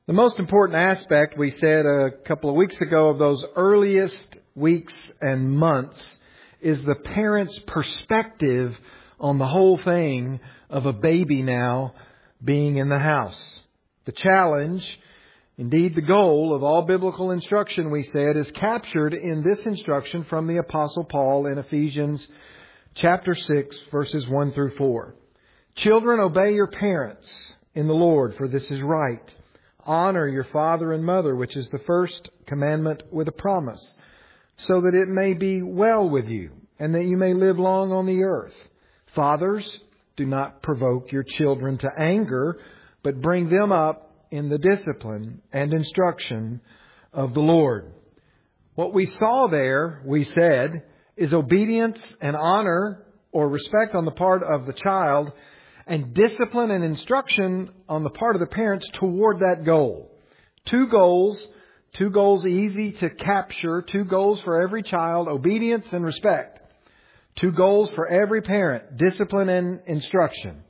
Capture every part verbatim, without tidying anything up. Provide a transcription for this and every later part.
The most important aspect, we said a couple of weeks ago, of those earliest weeks and months is the parent's perspective on the whole thing of a baby now being in the house. The challenge, indeed the goal of all biblical instruction, we said, is captured in this instruction from the Apostle Paul in Ephesians chapter six, verses one through four. Children, obey your parents in the Lord, for this is right. Honor your father and mother, which is the first commandment with a promise, so that it may be well with you, and that you may live long on the earth. Fathers, do not provoke your children to anger, but bring them up in the discipline and instruction of the Lord. What we saw there, we said, is obedience and honor or respect on the part of the child, and discipline and instruction on the part of the parents toward that goal. Two goals, two goals easy to capture, two goals for every child, obedience and respect. Two goals for every parent, discipline and instruction.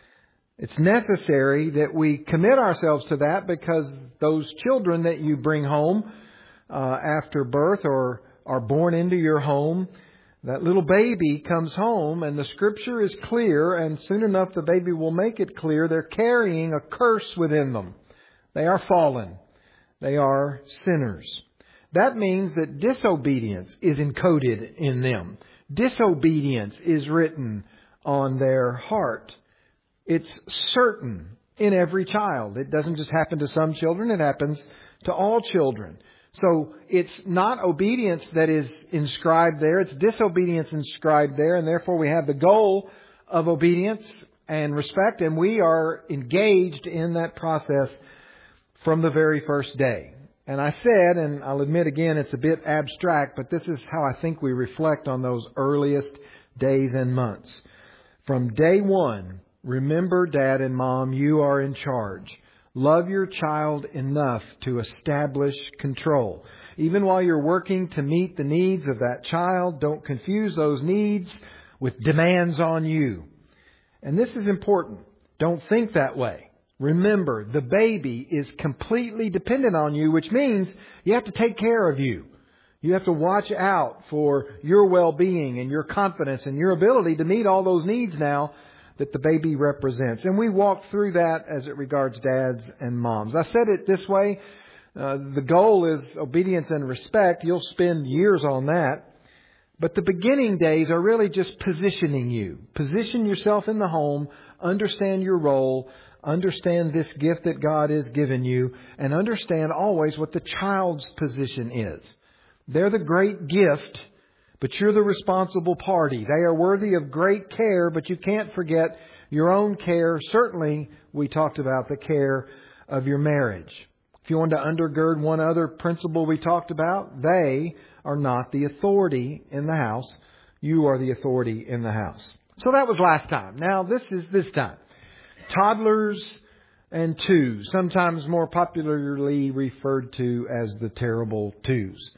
It's necessary that we commit ourselves to that, because those children that you bring home uh, after birth or are born into your home, that little baby comes home and the Scripture is clear, and soon enough the baby will make it clear they're carrying a curse within them. They are fallen. They are sinners. That means that disobedience is encoded in them. Disobedience is written on their heart. It's certain in every child. It doesn't just happen to some children. It happens to all children. So it's not obedience that is inscribed there. It's disobedience inscribed there. And therefore we have the goal of obedience and respect. And we are engaged in that process from the very first day. And I said, and I'll admit again, it's a bit abstract, but this is how I think we reflect on those earliest days and months. From day one, remember, Dad and Mom, you are in charge. Love your child enough to establish control. Even while you're working to meet the needs of that child, don't confuse those needs with demands on you. And this is important. Don't think that way. Remember, the baby is completely dependent on you, which means you have to take care of you. You have to watch out for your well-being and your confidence and your ability to meet all those needs now that the baby represents. And we walked through that as it regards dads and moms. I said it this way. Uh, the goal is obedience and respect. You'll spend years on that. But the beginning days are really just positioning you. Position yourself in the home. Understand your role. Understand this gift that God has given you. And understand always what the child's position is. They're the great gift, but you're the responsible party. They are worthy of great care, but you can't forget your own care. Certainly, we talked about the care of your marriage. If you want to undergird one other principle we talked about, they are not the authority in the house. You are the authority in the house. So that was last time. Now this is this time. Toddlers and twos, sometimes more popularly referred to as the terrible twos.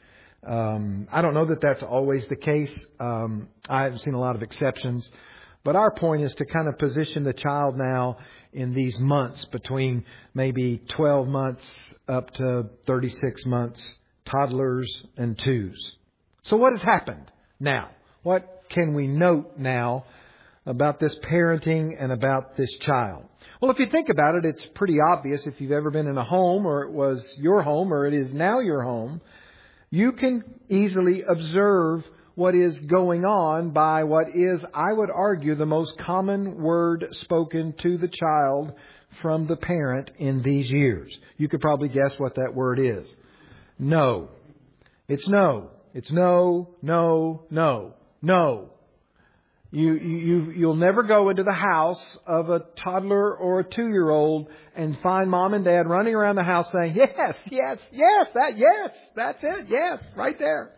Um, I don't know that that's always the case. Um, I haven't seen a lot of exceptions. But our point is to kind of position the child now in these months between maybe twelve months up to thirty-six months, toddlers and twos. So what has happened now? What can we note now about this parenting and about this child? Well, if you think about it, it's pretty obvious. If you've ever been in a home, or it was your home, or it is now your home, you can easily observe what is going on by what is, I would argue, the most common word spoken to the child from the parent in these years. You could probably guess what that word is. No. It's no. It's no, no, no, no. You, you, you'll never go into the house of a toddler or a two-year-old and find mom and dad running around the house saying, yes, yes, yes, that, yes, that's it, yes, right there.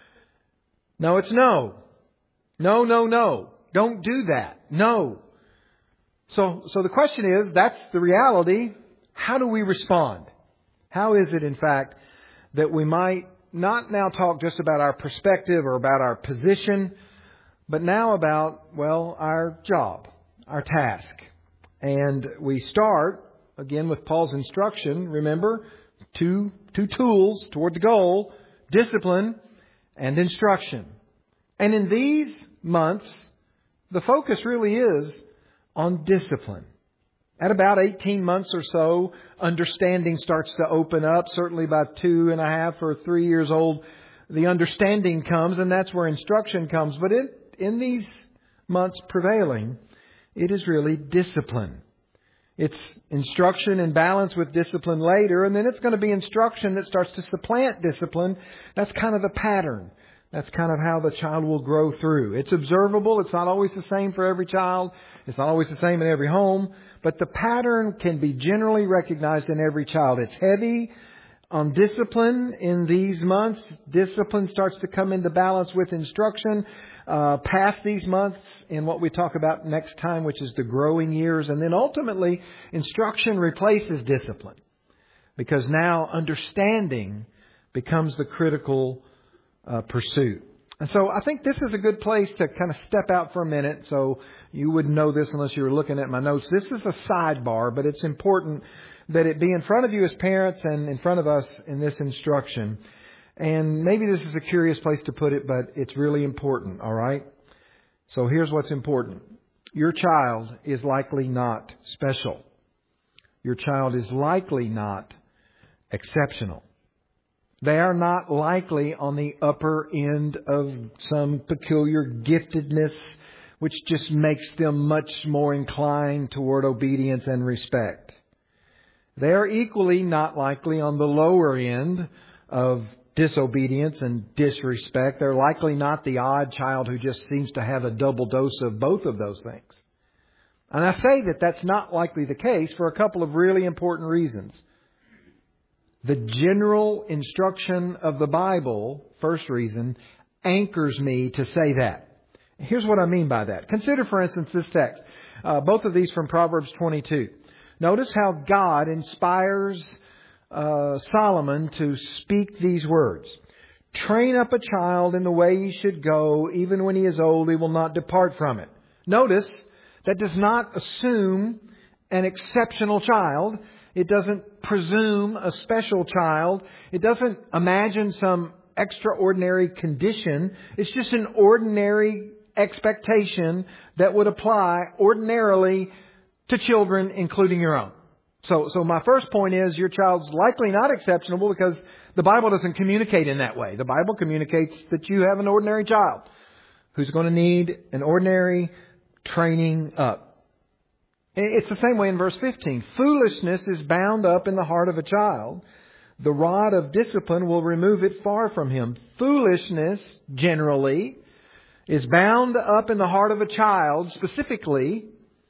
No, it's no. No, no, no. Don't do that. No. So, so the question is, that's the reality. How do we respond? How is it, in fact, that we might not now talk just about our perspective or about our position, but now about, well, our job, our task. And we start again with Paul's instruction, remember, two, two tools toward the goal, discipline and instruction. And in these months, the focus really is on discipline. At about eighteen months or so, understanding starts to open up. Certainly by two and a half or three years old, the understanding comes, and that's where instruction comes. But in, in these months prevailing, it is really discipline. It's instruction and balance with discipline later, and then it's going to be instruction that starts to supplant discipline. That's kind of the pattern. That's kind of how the child will grow through. It's observable. It's not always the same for every child. It's not always the same in every home. But the pattern can be generally recognized in every child. It's heavy on discipline in these months. Discipline starts to come into balance with instruction uh, past these months in what we talk about next time, which is the growing years. And then ultimately, instruction replaces discipline, because now understanding becomes the critical uh, pursuit. And so I think this is a good place to kind of step out for a minute. So you wouldn't know this unless you were looking at my notes. This is a sidebar, but it's important that it be in front of you as parents and in front of us in this instruction. And maybe this is a curious place to put it, but it's really important, all right? So here's what's important. Your child is likely not special. Your child is likely not exceptional. They are not likely on the upper end of some peculiar giftedness which just makes them much more inclined toward obedience and respect. They are equally not likely on the lower end of disobedience and disrespect. They're likely not the odd child who just seems to have a double dose of both of those things. And I say that that's not likely the case for a couple of really important reasons. The general instruction of the Bible, first reason, anchors me to say that. Here's what I mean by that. Consider, for instance, this text. Uh, both of these from Proverbs twenty-two. Notice how God inspires uh, Solomon to speak these words. Train up a child in the way he should go. Even when he is old, he will not depart from it. Notice that does not assume an exceptional child. It doesn't presume a special child. It doesn't imagine some extraordinary condition. It's just an ordinary expectation that would apply ordinarily to children, including your own. So, so my first point is your child's likely not exceptional because the Bible doesn't communicate in that way. The Bible communicates that you have an ordinary child who's going to need an ordinary training up. It's the same way in verse fifteen. Foolishness is bound up in the heart of a child. The rod of discipline will remove it far from him. Foolishness, generally, is bound up in the heart of a child, specifically,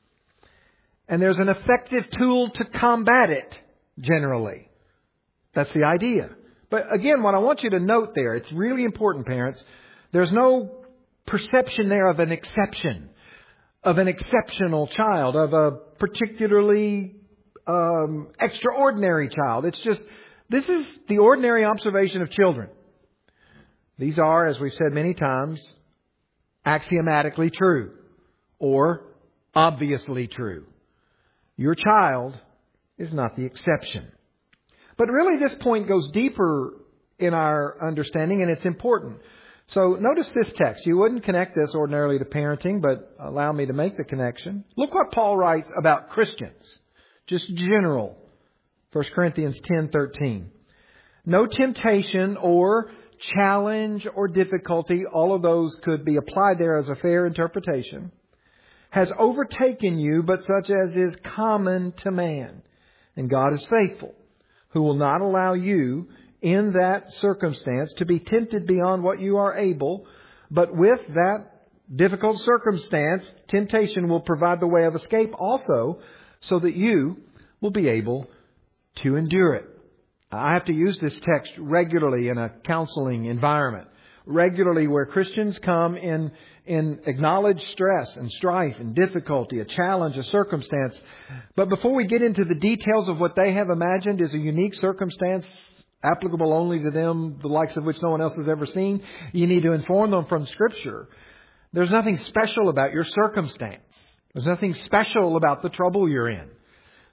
and there's an effective tool to combat it, generally. That's the idea. But again, what I want you to note there, it's really important, parents, there's no perception there of an exception, of an exceptional child, of a particularly um, extraordinary child. It's just, this is the ordinary observation of children. These are, as we've said many times, axiomatically true or obviously true. Your child is not the exception. But really this point goes deeper in our understanding, and it's important. So notice this text. You wouldn't connect this ordinarily to parenting, but allow me to make the connection. Look what Paul writes about Christians. Just general. First Corinthians ten thirteen. No temptation or challenge or difficulty, all of those could be applied there as a fair interpretation, has overtaken you, but such as is common to man. And God is faithful, who will not allow you in that circumstance to be tempted beyond what you are able, but with that difficult circumstance, temptation will provide the way of escape also, so that you will be able to endure it. I have to use this text regularly in a counseling environment, regularly where Christians come in in acknowledged stress and strife and difficulty, a challenge, a circumstance. But before we get into the details of what they have imagined is a unique circumstance applicable only to them, the likes of which no one else has ever seen, you need to inform them from Scripture. There's nothing special about your circumstance. There's nothing special about the trouble you're in.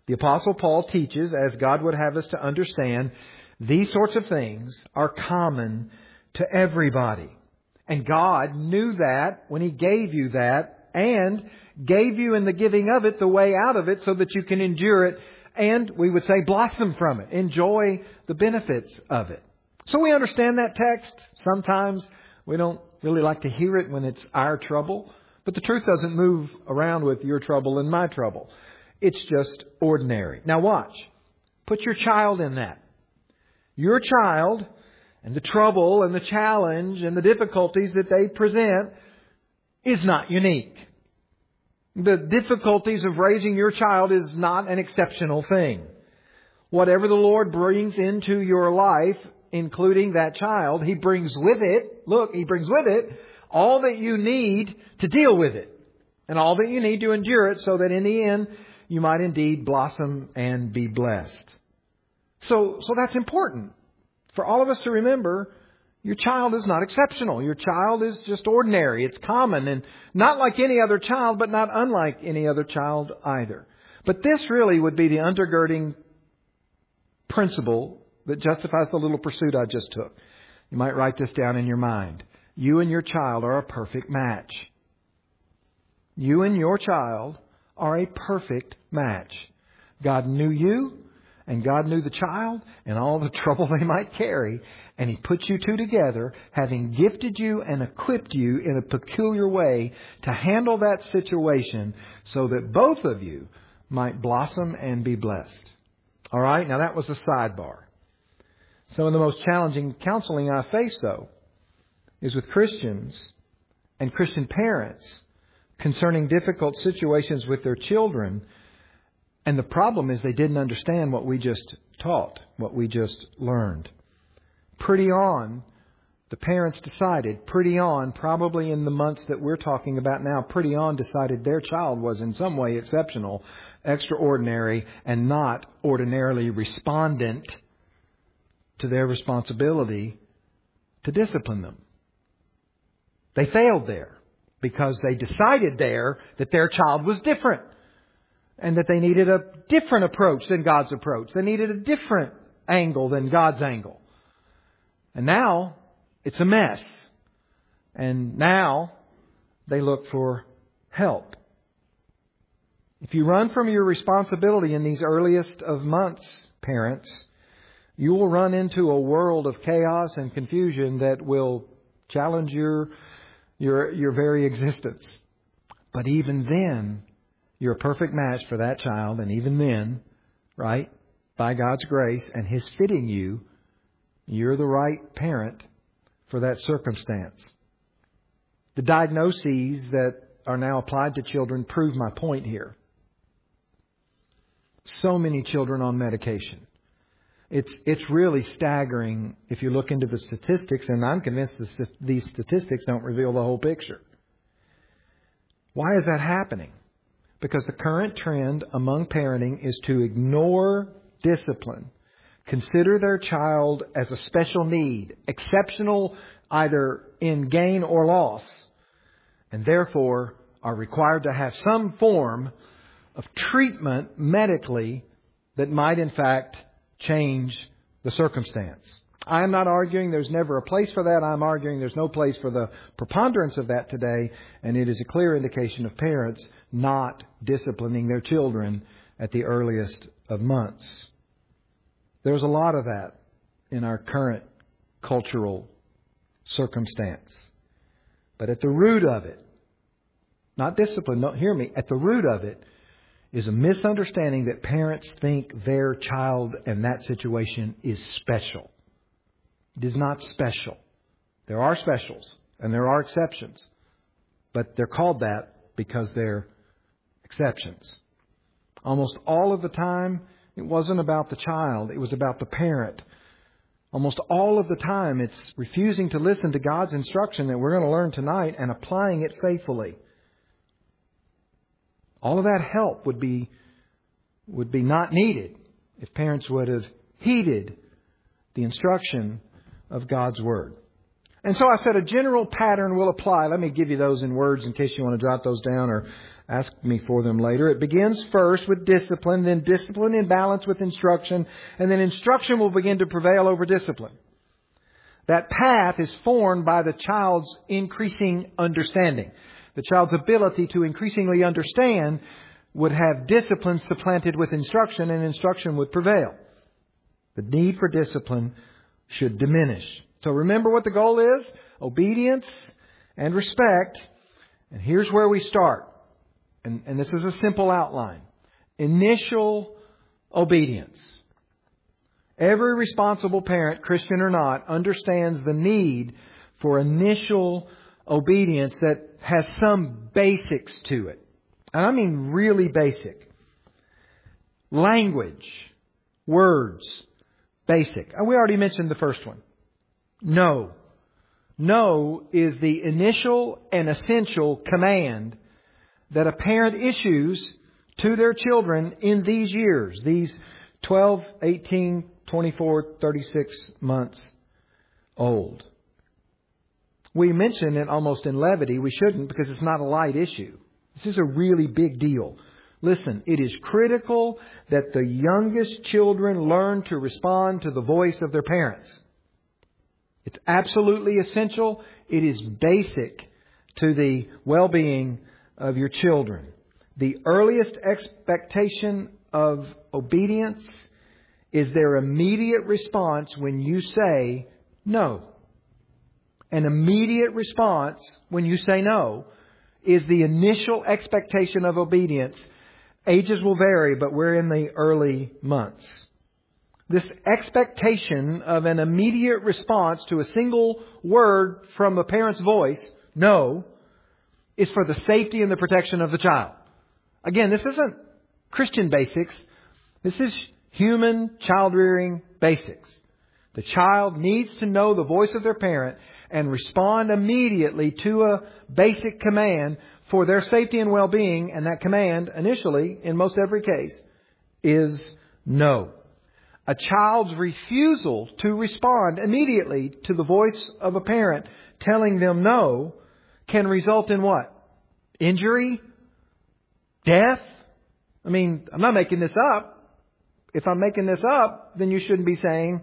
The Apostle Paul teaches, as God would have us to understand, these sorts of things are common to everybody. And God knew that when He gave you that and gave you in the giving of it the way out of it so that you can endure it and, we would say, blossom from it. Enjoy the benefits of it. So we understand that text. Sometimes we don't really like to hear it when it's our trouble. But the truth doesn't move around with your trouble and my trouble. It's just ordinary. Now watch. Put your child in that. Your child and the trouble and the challenge and the difficulties that they present is not unique. The difficulties of raising your child is not an exceptional thing. Whatever the Lord brings into your life, including that child, He brings with it, look, He brings with it all that you need to deal with it. And all that you need to endure it so that in the end you might indeed blossom and be blessed. So, so that's important. For all of us to remember, your child is not exceptional. Your child is just ordinary. It's common and not like any other child, but not unlike any other child either. But this really would be the undergirding principle that justifies the little pursuit I just took. You might write this down in your mind. You and your child are a perfect match. You and your child are a perfect match. God knew you, and God knew the child and all the trouble they might carry. And He put you two together, having gifted you and equipped you in a peculiar way to handle that situation so that both of you might blossom and be blessed. All right, now that was a sidebar. Some of the most challenging counseling I face, though, is with Christians and Christian parents concerning difficult situations with their children. And the problem is they didn't understand what we just taught, what we just learned. Pretty on, the parents decided, pretty on, probably in the months that we're talking about now, pretty on decided their child was in some way exceptional, extraordinary, and not ordinarily respondent to their responsibility to discipline them. They failed there because they decided there that their child was different. And that they needed a different approach than God's approach. They needed a different angle than God's angle. And now it's a mess. And now they look for help. If you run from your responsibility in these earliest of months, parents, you will run into a world of chaos and confusion that will challenge your, your, your very existence. But even then, you're a perfect match for that child. And even then, right, by God's grace and His fitting you, you're the right parent for that circumstance. The diagnoses that are now applied to children prove my point here. So many children on medication. It's it's really staggering if you look into the statistics, and I'm convinced that these statistics don't reveal the whole picture. Why is that happening? Because the current trend among parenting is to ignore discipline, consider their child as a special need, exceptional either in gain or loss, and therefore are required to have some form of treatment medically that might in fact change the circumstance. I am not arguing there's never a place for that. I'm arguing there's no place for the preponderance of that today. And it is a clear indication of parents not disciplining their children at the earliest of months. There's a lot of that in our current cultural circumstance. But at the root of it, not discipline, don't hear me, at the root of it is a misunderstanding that parents think their child in that situation is special. It is not special. There are specials and there are exceptions. But they're called that because they're exceptions. Almost all of the time, it wasn't about the child. It was about the parent. Almost all of the time, it's refusing to listen to God's instruction that we're going to learn tonight and applying it faithfully. All of that help would be, would be not needed if parents would have heeded the instruction of God's Word. And so I said a general pattern will apply. Let me give you those in words in case you want to jot those down or ask me for them later. It begins first with discipline, then discipline in balance with instruction, and then instruction will begin to prevail over discipline. That path is formed by the child's increasing understanding. The child's ability to increasingly understand would have discipline supplanted with instruction, and instruction would prevail. The need for discipline should diminish. So remember what the goal is: obedience and respect. And here's where we start. And, and this is a simple outline. Initial obedience. Every responsible parent, Christian or not, understands the need for initial obedience that has some basics to it. And I mean really basic. Language, words, basic. And we already mentioned the first one. No. No is the initial and essential command that a parent issues to their children in these years, these twelve, eighteen, twenty-four, thirty-six months old. We mention it almost in levity. We shouldn't, because it's not a light issue. This is a really big deal. Listen, it is critical that the youngest children learn to respond to the voice of their parents. It's absolutely essential. It is basic to the well-being of your children. The earliest expectation of obedience is their immediate response when you say no. An immediate response when you say no is the initial expectation of obedience. Ages will vary, but we're in the early months. This expectation of an immediate response to a single word from a parent's voice, no, is for the safety and the protection of the child. Again, this isn't Christian basics. This is human child-rearing basics. The child needs to know the voice of their parent and respond immediately to a basic command for their safety and well-being. And that command, initially, in most every case, is no. A child's refusal to respond immediately to the voice of a parent telling them no can result in what? Injury? Death? I mean, I'm not making this up. If I'm making this up, then you shouldn't be saying,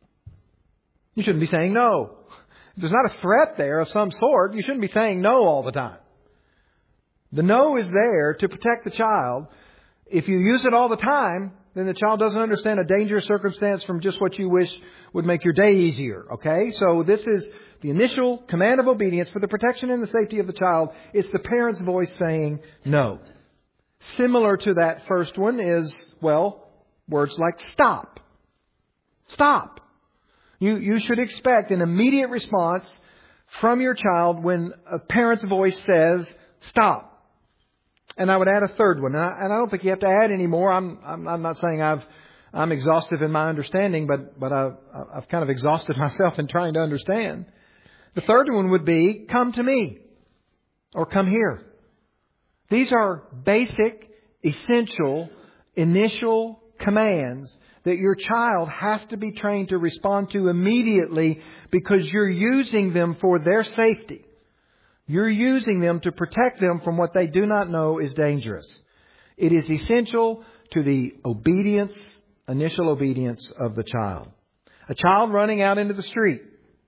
you shouldn't be saying no. If there's not a threat there of some sort, you shouldn't be saying no all the time. The no is there to protect the child. If you use it all the time, then the child doesn't understand a dangerous circumstance from just what you wish would make your day easier. Okay? So this is the initial command of obedience for the protection and the safety of the child. It's the parent's voice saying no. Similar to that first one is, well, words like stop. Stop. You, you should expect an immediate response from your child when a parent's voice says stop. And I would add a third one. And I, and I don't think you have to add any more. I'm, I'm, I'm not saying I've, I'm exhaustive in my understanding, but, but I've, I've kind of exhausted myself in trying to understand. The third one would be, come to me or come here. These are basic, essential, initial commands that your child has to be trained to respond to immediately because you're using them for their safety. You're using them to protect them from what they do not know is dangerous. It is essential to the obedience, initial obedience of the child. A child running out into the street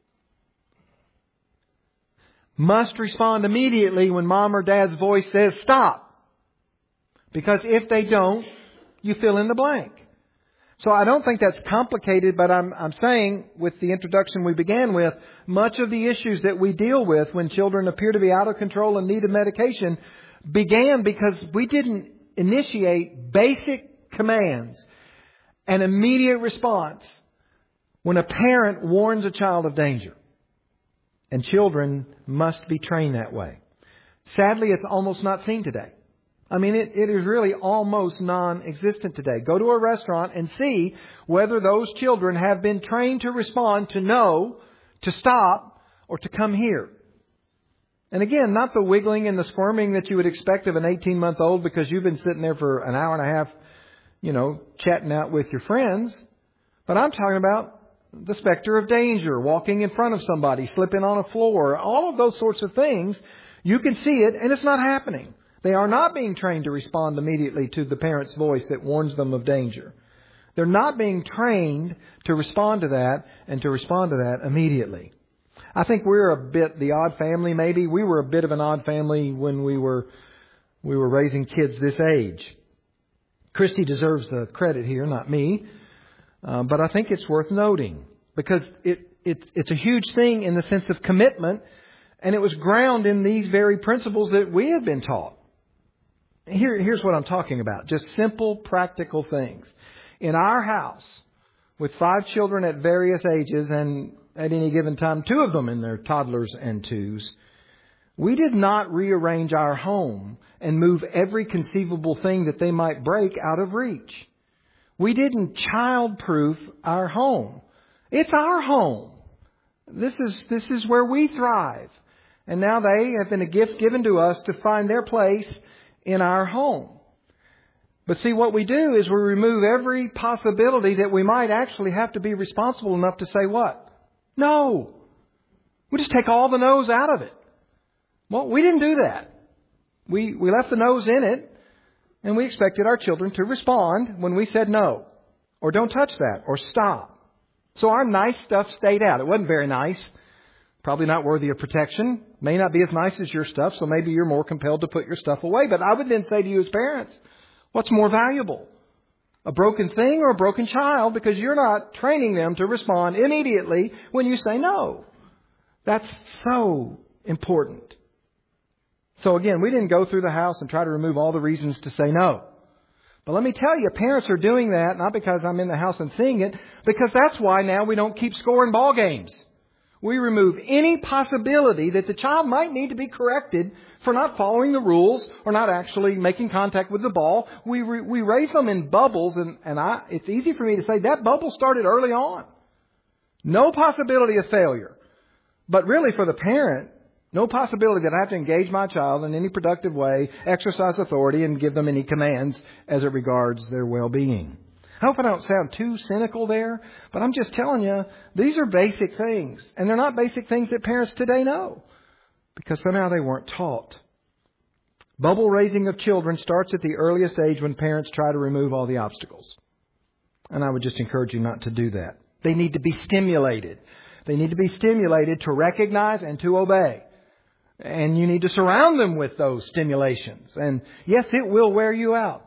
must respond immediately when mom or dad's voice says stop. Because if they don't, you fill in the blank. So I don't think that's complicated, but I'm, I'm saying with the introduction we began with, much of the issues that we deal with when children appear to be out of control and need a medication began because we didn't initiate basic commands and immediate response when a parent warns a child of danger. And children must be trained that way. Sadly, it's almost not seen today. I mean, it, it is really almost non-existent today. Go to a restaurant and see whether those children have been trained to respond to no, to stop, or to come here. And again, not the wiggling and the squirming that you would expect of an eighteen-month-old because you've been sitting there for an hour and a half, you know, chatting out with your friends. But I'm talking about the specter of danger, walking in front of somebody, slipping on a floor, all of those sorts of things. You can see it, and it's not happening. They are not being trained to respond immediately to the parent's voice that warns them of danger. They're not being trained to respond to that and to respond to that immediately. I think we're a bit the odd family, maybe. We were a bit of an odd family when we were we were raising kids this age. Christy deserves the credit here, not me. Uh, but I think it's worth noting because it, it it's a huge thing in the sense of commitment, and it was grounded in these very principles that we had been taught. Here, here's what I'm talking about. Just simple, practical things. In our house, with five children at various ages, and at any given time, two of them in their toddlers and twos, we did not rearrange our home and move every conceivable thing that they might break out of reach. We didn't child-proof our home. It's our home. This is, this is where we thrive. And now they have been a gift given to us to find their place in our home. But see, what we do is we remove every possibility that we might actually have to be responsible enough to say what? No. We just take all the no's out of it. Well, we didn't do that. We, we left the no's in it, and we expected our children to respond when we said no, or don't touch that, or stop. So our nice stuff stayed out. It wasn't very nice. Probably not worthy of protection. May not be as nice as your stuff, so maybe you're more compelled to put your stuff away. But I would then say to you as parents, what's more valuable? A broken thing or a broken child? Because you're not training them to respond immediately when you say no. That's so important. So again, we didn't go through the house and try to remove all the reasons to say no. But let me tell you, parents are doing that, not because I'm in the house and seeing it, because that's why now we don't keep scoring ball games. We remove any possibility that the child might need to be corrected for not following the rules or not actually making contact with the ball. We re- we raise them in bubbles, and, and I, it's easy for me to say that bubble started early on. No possibility of failure. But really for the parent, no possibility that I have to engage my child in any productive way, exercise authority, and give them any commands as it regards their well-being. I hope I don't sound too cynical there, but I'm just telling you, these are basic things. And they're not basic things that parents today know, because somehow they weren't taught. Bubble raising of children starts at the earliest age when parents try to remove all the obstacles. And I would just encourage you not to do that. They need to be stimulated. They need to be stimulated to recognize and to obey. And you need to surround them with those stimulations. And yes, it will wear you out.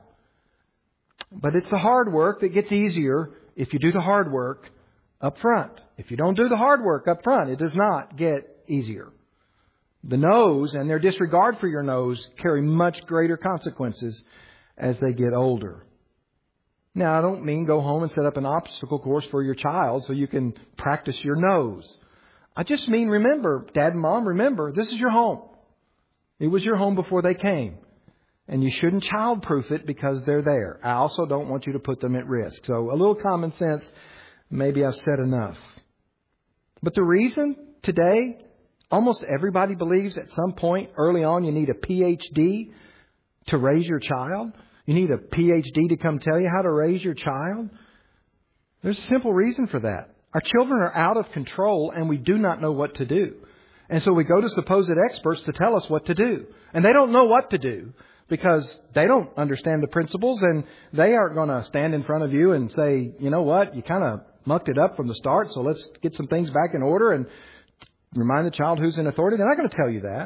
But it's the hard work that gets easier if you do the hard work up front. If you don't do the hard work up front, it does not get easier. The no's and their disregard for your no's carry much greater consequences as they get older. Now, I don't mean go home and set up an obstacle course for your child so you can practice your no's. I just mean remember, Dad and Mom, remember, this is your home. It was your home before they came. And you shouldn't childproof it because they're there. I also don't want you to put them at risk. So a little common sense, maybe I've said enough. But the reason today, almost everybody believes at some point early on you need a P H D to raise your child. You need a P H D to come tell you how to raise your child. There's a simple reason for that. Our children are out of control and we do not know what to do. And so we go to supposed experts to tell us what to do. And they don't know what to do because they don't understand the principles, and they aren't going to stand in front of you and say, you know what, you kind of mucked it up from the start, so let's get some things back in order and remind the child who's in authority. They're not going to tell you that.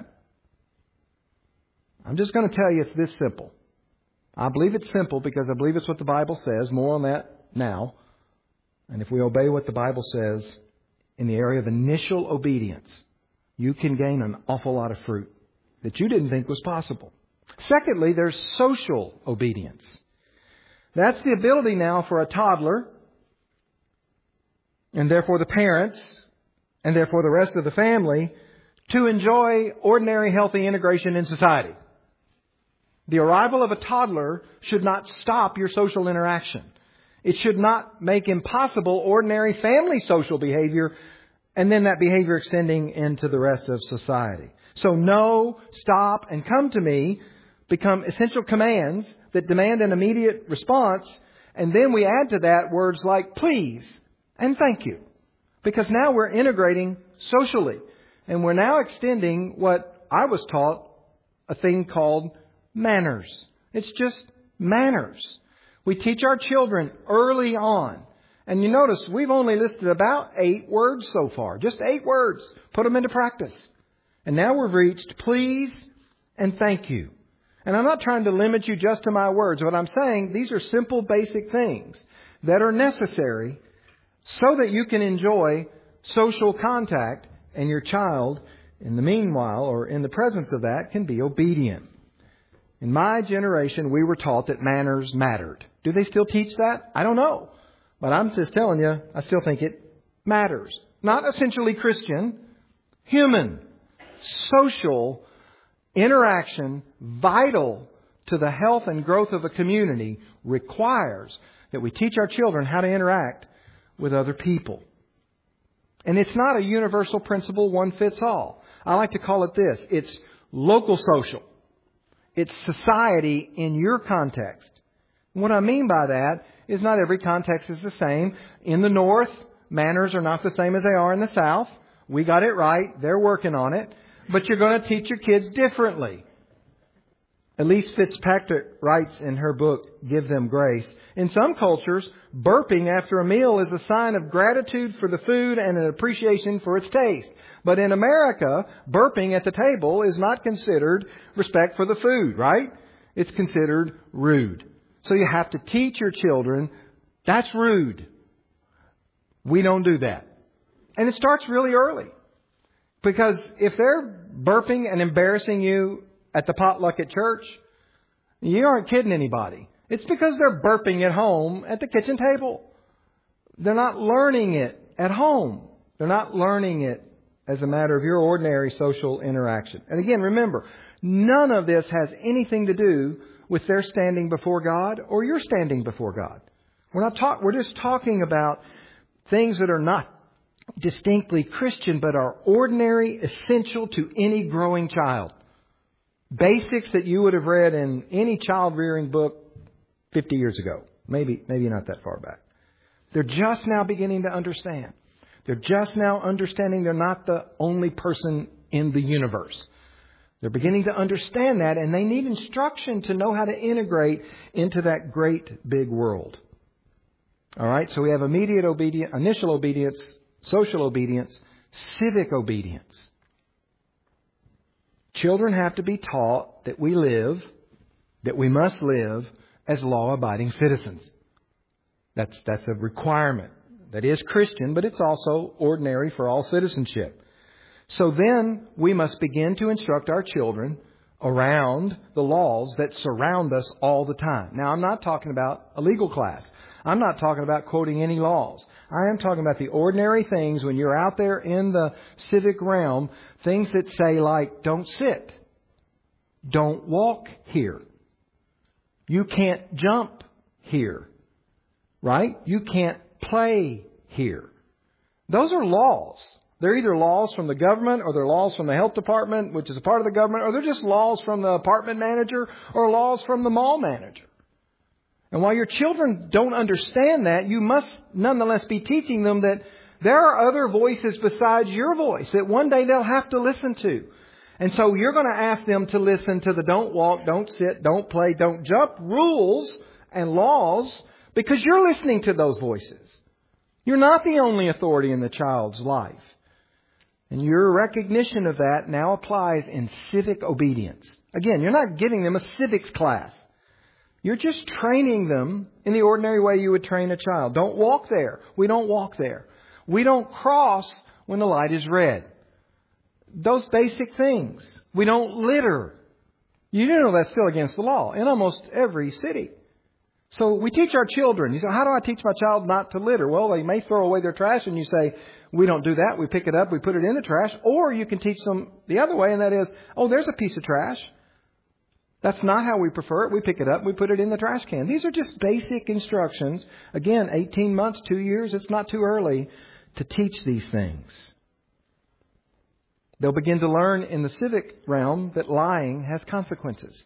I'm just going to tell you it's this simple. I believe it's simple because I believe it's what the Bible says. More on that now. And if we obey what the Bible says in the area of initial obedience, you can gain an awful lot of fruit that you didn't think was possible. Secondly, there's social obedience. That's the ability now for a toddler, and therefore the parents, and therefore the rest of the family, to enjoy ordinary healthy integration in society. The arrival of a toddler should not stop your social interaction. It should not make impossible ordinary family social behavior, and then that behavior extending into the rest of society. So no, stop, and come to me become essential commands that demand an immediate response. And then we add to that words like please and thank you. Because now we're integrating socially. And we're now extending what I was taught, a thing called manners. It's just manners. We teach our children early on. And you notice we've only listed about eight words so far. Just eight words. Put them into practice. And now we've reached please and thank you. And I'm not trying to limit you just to my words. What I'm saying, these are simple, basic things that are necessary so that you can enjoy social contact and your child, in the meanwhile, or in the presence of that, can be obedient. In my generation, we were taught that manners mattered. Do they still teach that? I don't know. But I'm just telling you, I still think it matters. Not essentially Christian, human, social interaction, vital to the health and growth of a community, requires that we teach our children how to interact with other people. And it's not a universal principle, one fits all. I like to call it this. It's local social. It's society in your context. What I mean by that is not every context is the same. In the North, manners are not the same as they are in the South. We got it right. They're working on it. But you're going to teach your kids differently. Elise Fitzpatrick writes in her book, Give Them Grace, in some cultures, burping after a meal is a sign of gratitude for the food and an appreciation for its taste. But in America, burping at the table is not considered respect for the food, right? It's considered rude. So you have to teach your children, that's rude. We don't do that. And it starts really early. Because if they're burping and embarrassing you at the potluck at church, you aren't kidding anybody. It's because they're burping at home at the kitchen table. They're not learning it at home. They're not learning it as a matter of your ordinary social interaction. And again, remember, none of this has anything to do with their standing before God or your standing before God. We're not talk, we're just talking about things that are not distinctly Christian, but are ordinary, essential to any growing child. Basics that you would have read in any child-rearing book fifty years ago. Maybe, maybe not that far back. They're just now beginning to understand. They're just now understanding they're not the only person in the universe. They're beginning to understand that, and they need instruction to know how to integrate into that great big world. All right, so we have immediate obedience, initial obedience, social obedience, civic obedience. Children have to be taught that we live, that we must live as law-abiding citizens. That's, that's a requirement. That is Christian, but it's also ordinary for all citizenship. So then we must begin to instruct our children around the laws that surround us all the time. Now, I'm not talking about a legal class. I'm not talking about quoting any laws. I am talking about the ordinary things when you're out there in the civic realm, things that say like, don't sit, don't walk here, you can't jump here, right? You can't play here. Those are laws. They're either laws from the government or they're laws from the health department, which is a part of the government, or they're just laws from the apartment manager or laws from the mall manager. And while your children don't understand that, you must nonetheless be teaching them that there are other voices besides your voice that one day they'll have to listen to. And so you're going to ask them to listen to the don't walk, don't sit, don't play, don't jump rules and laws because you're listening to those voices. You're not the only authority in the child's life. And your recognition of that now applies in civic obedience. Again, you're not giving them a civics class. You're just training them in the ordinary way you would train a child. Don't walk there. We don't walk there. We don't cross when the light is red. Those basic things. We don't litter. You do know that's still against the law in almost every city. So we teach our children. You say, how do I teach my child not to litter? Well, they may throw away their trash and you say, we don't do that. We pick it up. We put it in the trash. Or you can teach them the other way, and that is, oh, there's a piece of trash. That's not how we prefer it. We pick it up. We put it in the trash can. These are just basic instructions. Again, eighteen months, two years. It's not too early to teach these things. They'll begin to learn in the civic realm that lying has consequences.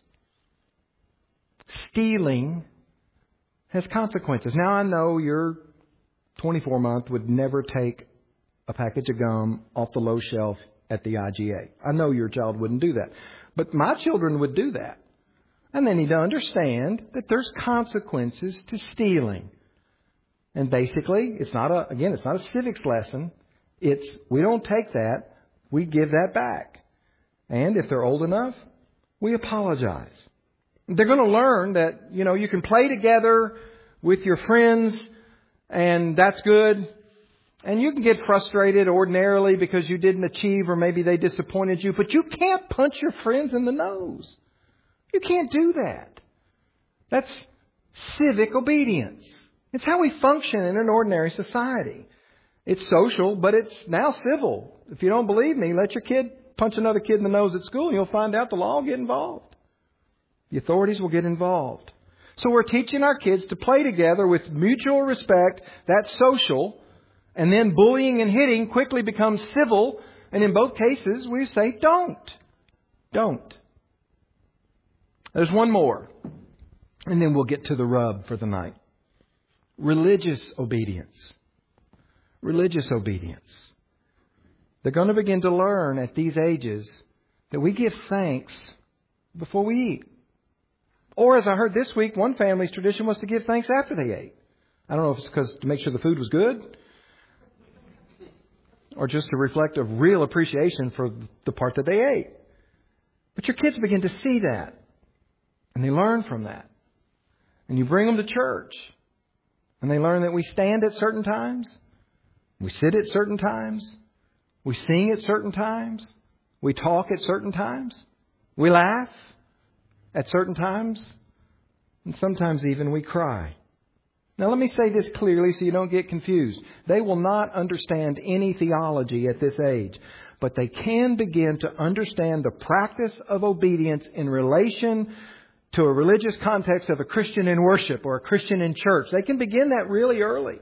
Stealing has consequences. Now, I know your twenty-four month would never take a package of gum off the low shelf at the I G A. I know your child wouldn't do that. But my children would do that. And they need to understand that there's consequences to stealing. And basically, it's not a, again, it's not a civics lesson. It's, we don't take that, we give that back. And if they're old enough, we apologize. They're going to learn that, you know, you can play together with your friends, and that's good. And you can get frustrated ordinarily because you didn't achieve, or maybe they disappointed you, but you can't punch your friends in the nose. You can't do that. That's civic obedience. It's how we function in an ordinary society. It's social, but it's now civil. If you don't believe me, let your kid punch another kid in the nose at school and you'll find out the law will get involved. The authorities will get involved. So we're teaching our kids to play together with mutual respect. That's social. And then bullying and hitting quickly becomes civil. And in both cases, we say don't. Don't. There's one more. And then we'll get to the rub for the night. Religious obedience. Religious obedience. They're going to begin to learn at these ages that we give thanks before we eat. Or as I heard this week, one family's tradition was to give thanks after they ate. I don't know if it's because to make sure the food was good or just to reflect a real appreciation for the part that they ate. But your kids begin to see that and they learn from that. And you bring them to church and they learn that we stand at certain times, we sit at certain times, we sing at certain times, we talk at certain times, we laugh at certain times, and sometimes even we cry. Now let me say this clearly so you don't get confused. They will not understand any theology at this age, but they can begin to understand the practice of obedience in relation to a religious context of a Christian in worship or a Christian in church. They can begin that really early.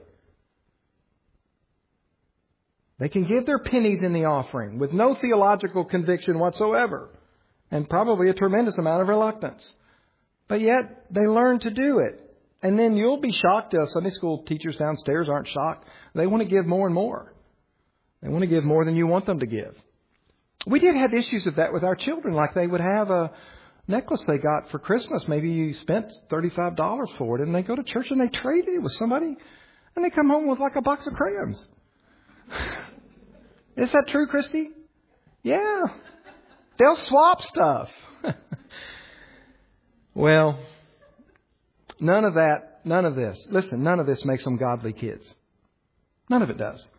They can give their pennies in the offering with no theological conviction whatsoever and probably a tremendous amount of reluctance. But yet they learn to do it. And then you'll be shocked if Sunday school teachers downstairs aren't shocked. They want to give more and more. They want to give more than you want them to give. We did have issues of that with our children, like they would have a necklace they got for Christmas. Maybe you spent thirty-five dollars for it, and they go to church and they traded it with somebody, and they come home with like a box of crayons. Is that true, Christy? Yeah. They'll swap stuff. Well, none of that, none of this. Listen, none of this makes them godly kids. None of it does.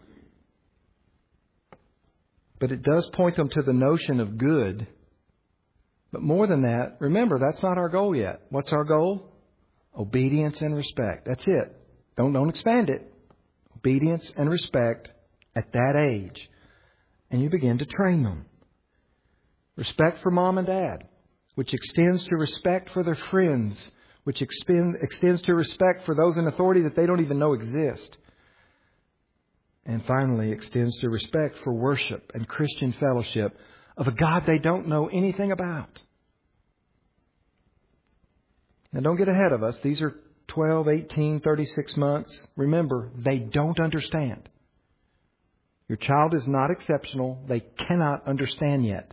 But it does point them to the notion of good. But more than that, remember, that's not our goal yet. What's our goal? Obedience and respect. That's it. Don't, don't expand it. Obedience and respect at that age. And you begin to train them. Respect for mom and dad, which extends to respect for their friends, which expend, extends to respect for those in authority that they don't even know exist. And finally, extends to respect for worship and Christian fellowship of a God they don't know anything about. Now, don't get ahead of us. These are twelve, eighteen, thirty-six months. Remember, they don't understand. Your child is not exceptional. They cannot understand yet.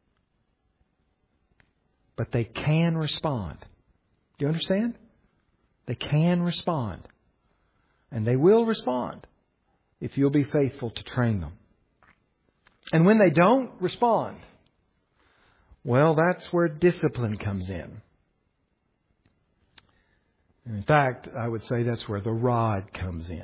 But they can respond. Do you understand? They can respond. And they will respond if you'll be faithful to train them. And when they don't respond, well, that's where discipline comes in. In fact, I would say that's where the rod comes in.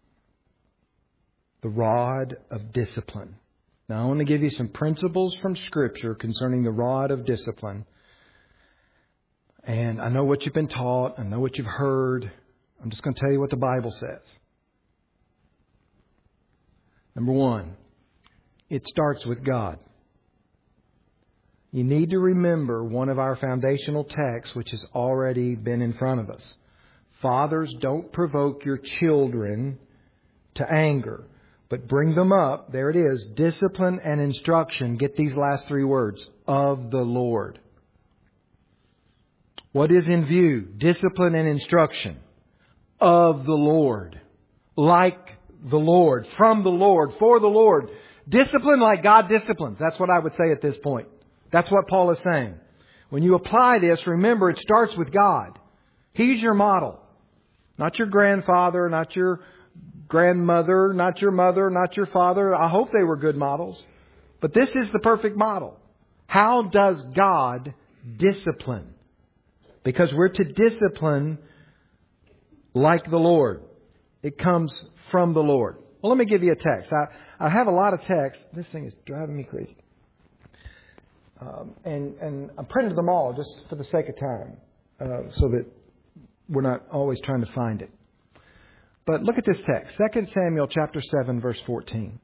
The rod of discipline. Now, I want to give you some principles from Scripture concerning the rod of discipline. And I know what you've been taught. I know what you've heard. I'm just going to tell you what the Bible says. Number one, it starts with God. You need to remember one of our foundational texts, which has already been in front of us. Fathers, don't provoke your children to anger, but bring them up. There it is. Discipline and instruction. Get these last three words. Of the Lord. What is in view? Discipline and instruction. Of the Lord. Like the Lord, from the Lord, for the Lord. Discipline like God disciplines. That's what I would say at this point. That's what Paul is saying. When you apply this, remember it starts with God. He's your model. Not your grandfather, not your grandmother, not your mother, not your father. I hope they were good models. But this is the perfect model. How does God discipline? Because we're to discipline like the Lord. It comes from the Lord. Well, let me give you a text. I, I have a lot of text. This thing is driving me crazy. Um, and, and I printed them all just for the sake of time, uh, so that we're not always trying to find it. But look at this text. Second Samuel chapter seven, verse fourteen.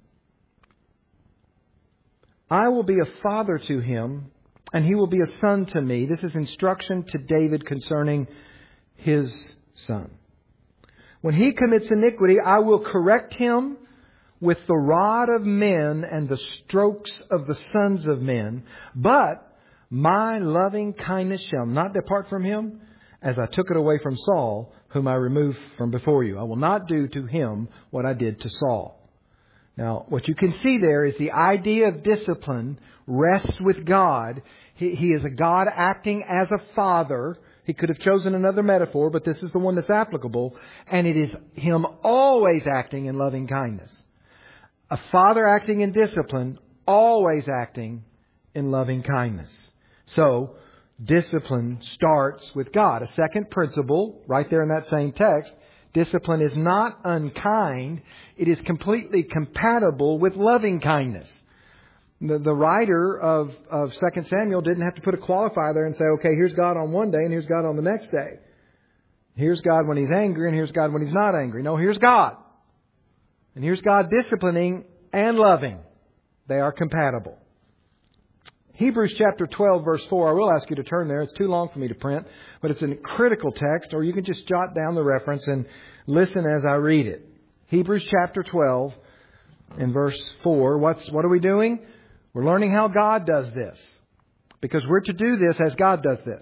I will be a father to him, and he will be a son to me. This is instruction to David concerning his son. When he commits iniquity, I will correct him with the rod of men and the strokes of the sons of men. But my loving kindness shall not depart from him, as I took it away from Saul, whom I removed from before you. I will not do to him what I did to Saul. Now, what you can see there is the idea of discipline rests with God. He, he is a God acting as a father. He could have chosen another metaphor, but this is the one that's applicable. And it is Him always acting in loving kindness. A father acting in discipline, always acting in loving kindness. So, discipline starts with God. A second principle, right there in that same text, discipline is not unkind. It is completely compatible with loving kindness. The, the writer of, of Second Samuel didn't have to put a qualifier there and say, okay, here's God on one day and here's God on the next day. Here's God when He's angry and here's God when He's not angry. No, here's God. And here's God disciplining and loving. They are compatible. Hebrews chapter twelve, verse four. I will ask you to turn there. It's too long for me to print, but it's a critical text, or you can just jot down the reference and listen as I read it. Hebrews chapter twelve and verse four. What's, what are we doing? We're learning how God does this, because we're to do this as God does this.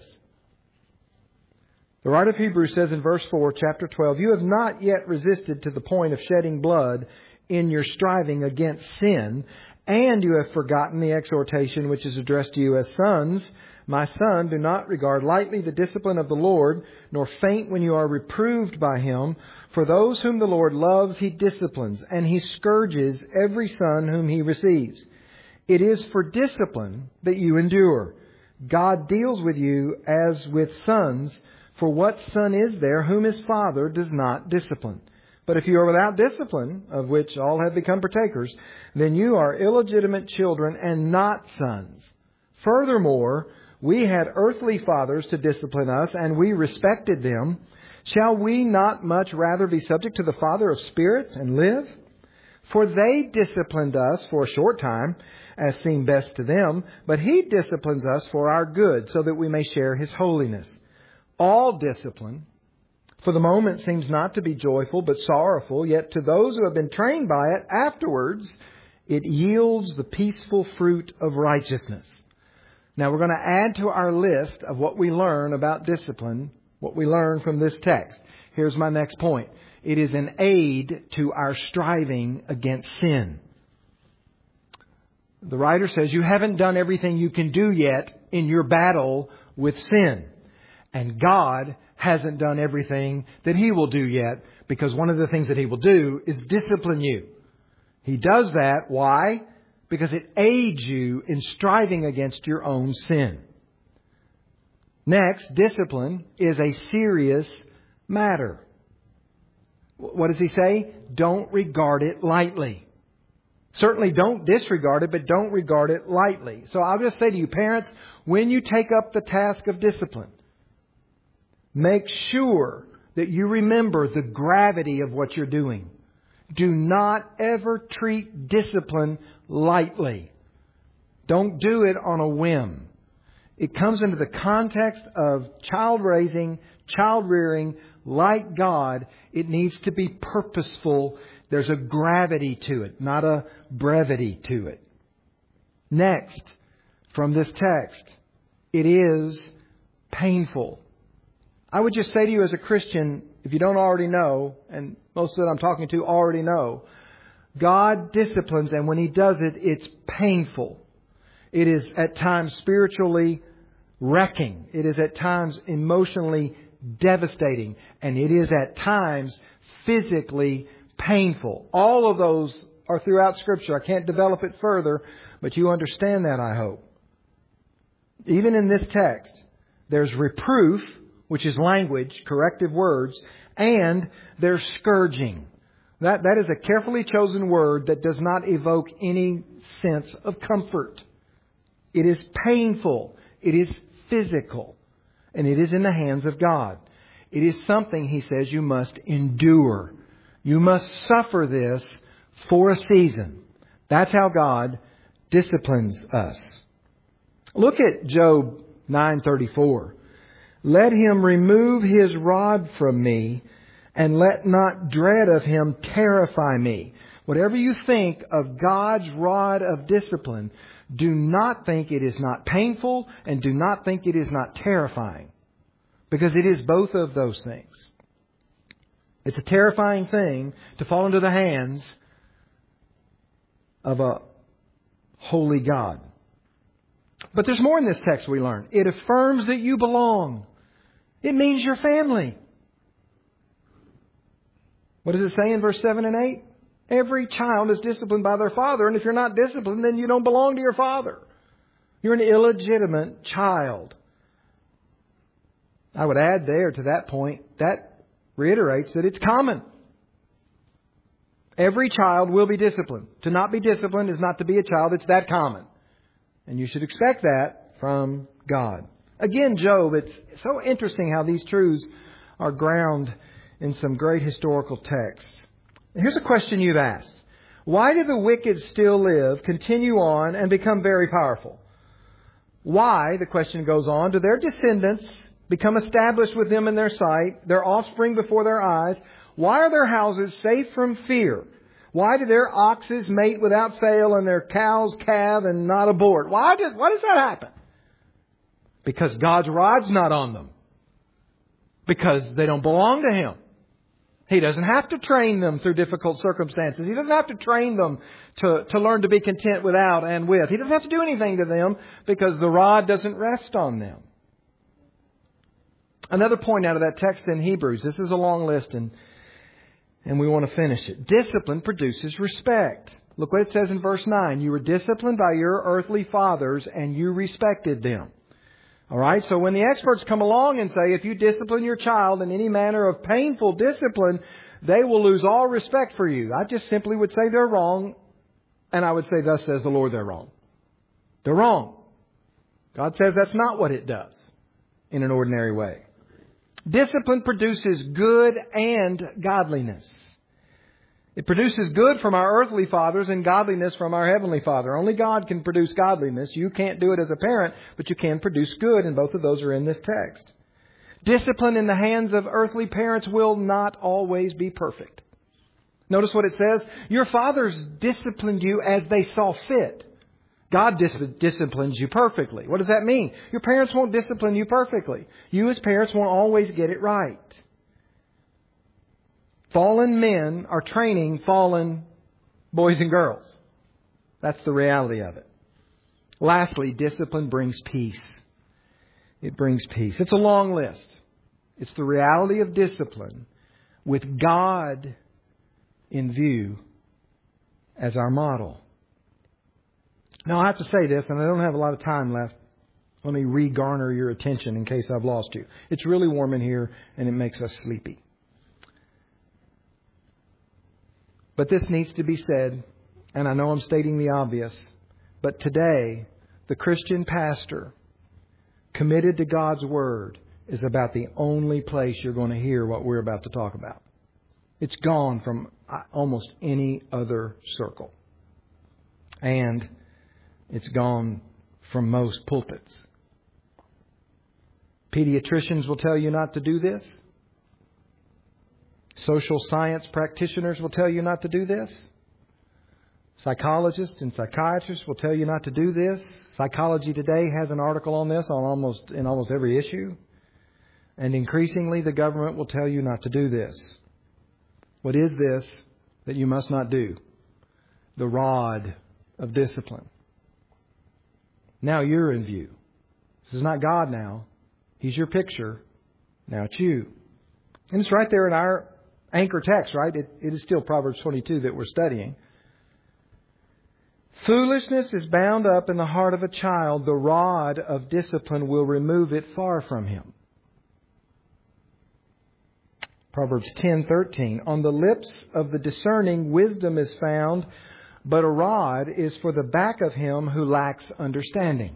The writer of Hebrews says in verse four, chapter twelve, you have not yet resisted to the point of shedding blood in your striving against sin, and you have forgotten the exhortation which is addressed to you as sons. My son, do not regard lightly the discipline of the Lord, nor faint when you are reproved by Him. For those whom the Lord loves, He disciplines, and He scourges every son whom He receives. It is for discipline that you endure. God deals with you as with sons. For what son is there whom his father does not discipline? But if you are without discipline, of which all have become partakers, then you are illegitimate children and not sons. Furthermore, we had earthly fathers to discipline us, and we respected them. Shall we not much rather be subject to the Father of spirits and live? For they disciplined us for a short time, as seemed best to them, but He disciplines us for our good, so that we may share His holiness. All discipline, for the moment, seems not to be joyful, but sorrowful, yet to those who have been trained by it, afterwards it yields the peaceful fruit of righteousness. Now we're going to add to our list of what we learn about discipline, what we learn from this text. Here's my next point. It is an aid to our striving against sin. The writer says you haven't done everything you can do yet in your battle with sin. And God hasn't done everything that He will do yet, because one of the things that He will do is discipline you. He does that. Why? Because it aids you in striving against your own sin. Next, discipline is a serious matter. What does he say? Don't regard it lightly. Certainly don't disregard it, but don't regard it lightly. So I'll just say to you, parents, when you take up the task of discipline, make sure that you remember the gravity of what you're doing. Do not ever treat discipline lightly. Don't do it on a whim. It comes into the context of child raising, child rearing, like God. It needs to be purposeful. There's a gravity to it, not a brevity to it. Next, from this text, it is painful. I would just say to you as a Christian, if you don't already know, and most of that I'm talking to already know, God disciplines, and when He does it, it's painful. It is at times spiritually wrecking. It is at times emotionally devastating. And it is at times physically painful. All of those are throughout Scripture. I can't develop it further, but you understand that, I hope. Even in this text, there's reproof, which is language, corrective words, and there's scourging. That, that is a carefully chosen word that does not evoke any sense of comfort. It is painful. It is physical. And it is in the hands of God. It is something, He says, you must endure. You must suffer this for a season. That's how God disciplines us. Look at Job nine thirty-four. Let Him remove His rod from me, and let not dread of Him terrify me. Whatever you think of God's rod of discipline, do not think it is not painful, and do not think it is not terrifying. Because it is both of those things. It's a terrifying thing to fall into the hands of a holy God. But there's more in this text we learn. It affirms that you belong. It means your family. What does it say in verse seven and eight? Every child is disciplined by their father, and if you're not disciplined, then you don't belong to your father. You're an illegitimate child. I would add there to that point, that reiterates that it's common. Every child will be disciplined. To not be disciplined is not to be a child. It's that common. And you should expect that from God. Again, Job, it's so interesting how these truths are ground in some great historical texts. Here's a question you've asked. Why do the wicked still live, continue on, and become very powerful? Why, the question goes on, do their descendants become established with them in their sight, their offspring before their eyes? Why are their houses safe from fear? Why do their oxes mate without fail and their cows calve and not abort? Why does, why does that happen? Because God's rod's not on them. Because they don't belong to Him. He doesn't have to train them through difficult circumstances. He doesn't have to train them to, to learn to be content without and with. He doesn't have to do anything to them because the rod doesn't rest on them. Another point out of that text in Hebrews. This is a long list and, and we want to finish it. Discipline produces respect. Look what it says in verse nine. You were disciplined by your earthly fathers and you respected them. All right, so when the experts come along and say, if you discipline your child in any manner of painful discipline, they will lose all respect for you. I just simply would say they're wrong. And I would say, thus says the Lord, they're wrong. They're wrong. God says that's not what it does in an ordinary way. Discipline produces good and godliness. It produces good from our earthly fathers and godliness from our heavenly Father. Only God can produce godliness. You can't do it as a parent, but you can produce good, and both of those are in this text. Discipline in the hands of earthly parents will not always be perfect. Notice what it says. Your fathers disciplined you as they saw fit. God dis- disciplines you perfectly. What does that mean? Your parents won't discipline you perfectly. You as parents won't always get it right. Fallen men are training fallen boys and girls. That's the reality of it. Lastly, discipline brings peace. It brings peace. It's a long list. It's the reality of discipline with God in view as our model. Now, I have to say this, and I don't have a lot of time left. Let me re-garner your attention in case I've lost you. It's really warm in here, and it makes us sleepy. But this needs to be said, and I know I'm stating the obvious, but today, the Christian pastor committed to God's Word is about the only place you're going to hear what we're about to talk about. It's gone from almost any other circle. And it's gone from most pulpits. Pediatricians will tell you not to do this. Social science practitioners will tell you not to do this. Psychologists and psychiatrists will tell you not to do this. Psychology Today has an article on this on almost in almost every issue. And increasingly the government will tell you not to do this. What is this that you must not do? The rod of discipline. Now you're in view. This is not God now. He's your picture. Now it's you. And it's right there in our anchor text, right? It, it is still Proverbs twenty-two that we're studying. Foolishness is bound up in the heart of a child. The rod of discipline will remove it far from him. Proverbs ten thirteen. On the lips of the discerning wisdom is found, but a rod is for the back of him who lacks understanding.